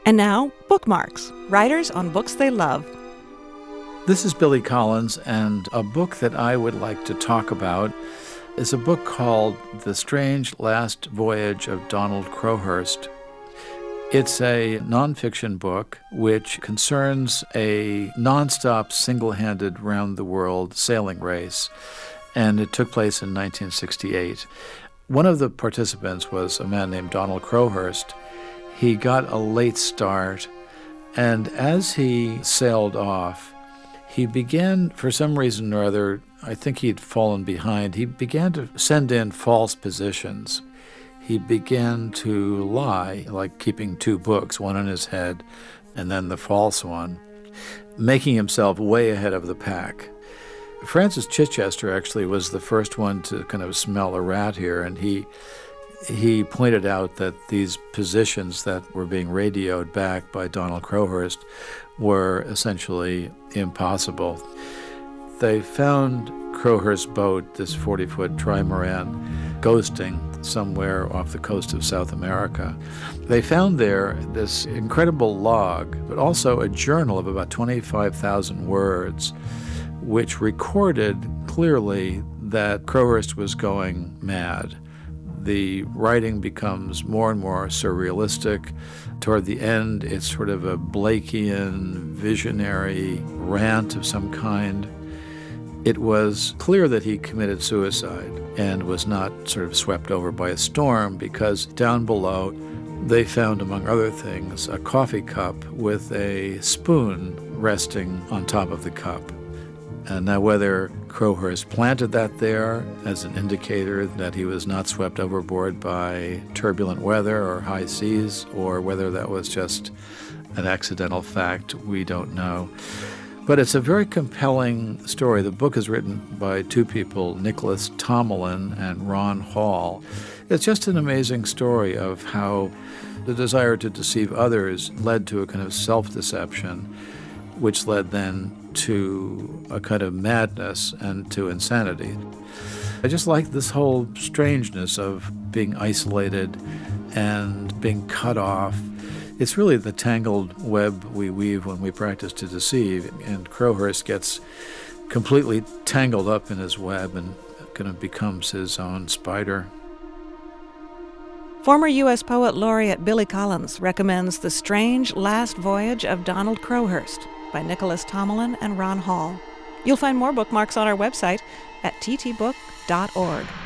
And now, Bookmarks, writers on books they love. This is Billy Collins, and a book that I would like to talk about is a book called The Strange Last Voyage of Donald Crowhurst. It's a nonfiction book which concerns a nonstop, single-handed, round-the-world sailing race, and it took place in 1968. One of the participants was a man named Donald Crowhurst. He got a late start, and as he sailed off, he began, for some reason or other, I think he'd fallen behind, he began to send in false positions. He began to lie, like keeping two books, one in his head and then the false one, making himself way ahead of the pack. Francis Chichester actually was the first one to kind of smell a rat here, and he pointed out that these positions that were being radioed back by Donald Crowhurst were essentially impossible. They found Crowhurst's boat, this 40-foot trimaran, ghosting somewhere off the coast of South America. They found there this incredible log, but also a journal of about 25,000 words, which recorded clearly that Crowhurst was going mad. The writing becomes more and more surrealistic. Toward the end, it's sort of a Blakean, visionary rant of some kind. It was clear that he committed suicide and was not sort of swept over by a storm, because down below they found, among other things, a coffee cup with a spoon resting on top of the cup. And now whether Crowhurst planted that there as an indicator that he was not swept overboard by turbulent weather or high seas, or whether that was just an accidental fact, we don't know. But it's a very compelling story. The book is written by two people, Nicholas Tomlin and Ron Hall. It's just an amazing story of how the desire to deceive others led to a kind of self-deception, which led then to a kind of madness and to insanity. I just like this whole strangeness of being isolated and being cut off. It's really the tangled web we weave when we practice to deceive, and Crowhurst gets completely tangled up in his web and kind of becomes his own spider. Former U.S. Poet Laureate Billy Collins recommends The Strange Last Voyage of Donald Crowhurst by Nicholas Tomlin and Ron Hall. You'll find more bookmarks on our website at ttbook.org.